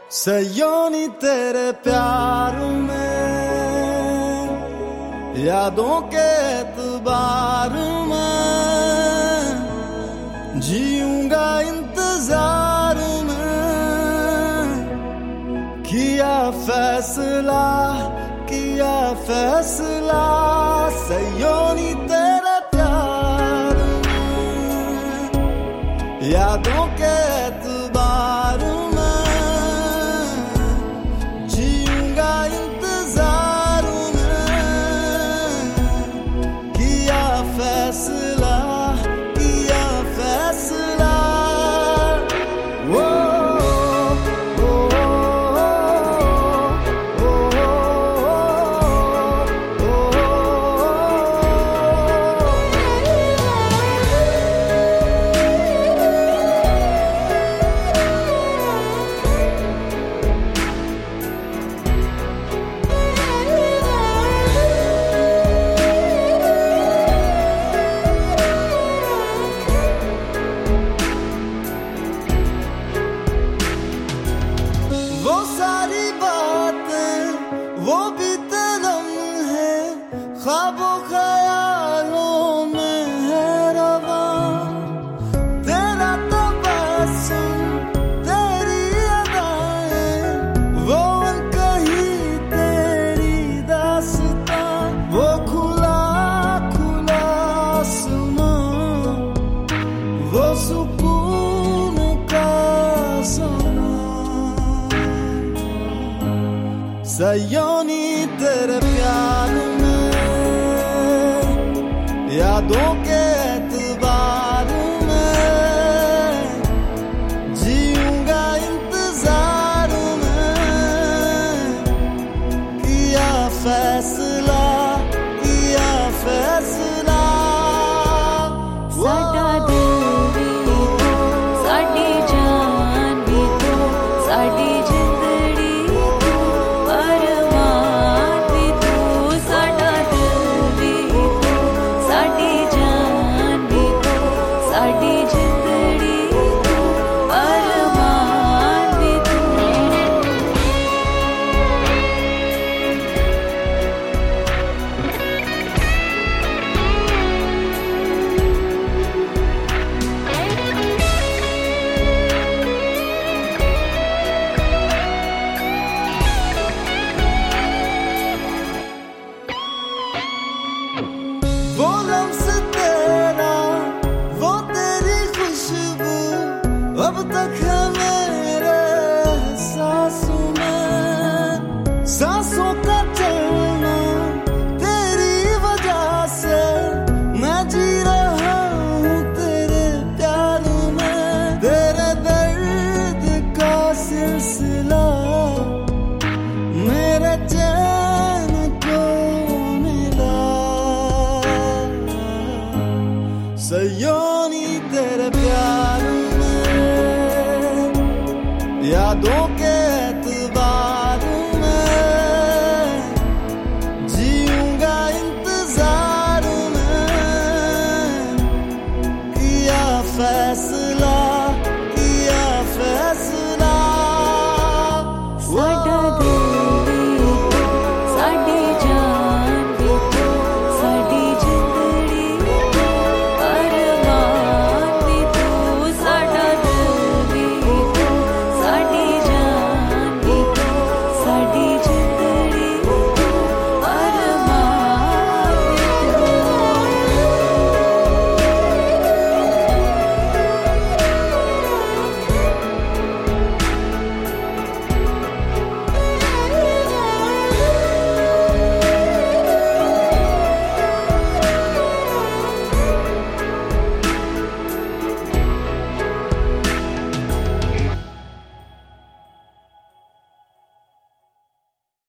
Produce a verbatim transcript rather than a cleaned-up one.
सयोनी तेरे प्यार में, यादों के एतबार में, जीऊंगा इंतजार में। किया फैसला किया फैसला सयोनी तेरे प्यार में, यादों के एतबार में, जीऊंगा इंतजार में। किया फैसला किया फैसला वो वो भी तरम है, ख्वाबों ख्यालों में है रवा। तेरा तबस्सुम तेरी अदाएं, वो अनकही तेरी दास्तां। वो खुला खुला आसमां, वो सुकून का समा। सयोनी तेरे प्यार में, यादों के एतबार में, जीऊंगा इंतजार में। किया फैसला किया फैसला साडा दिल भी तो साडी जान भी तो साडी वो लम्स तेरा, वो तेरी खुशबू अब तक है मेरे सांसों में। सांसों का चलना तेरी वजह से, मैं जी रहा हूँ तेरे प्यार में। तेरे दर्द का सिलसिला मेरे चैन को मिला। सयोनी तेरे प्यार में, यादों के एतबार में, जीऊंगा इंतजार में। किया फैसला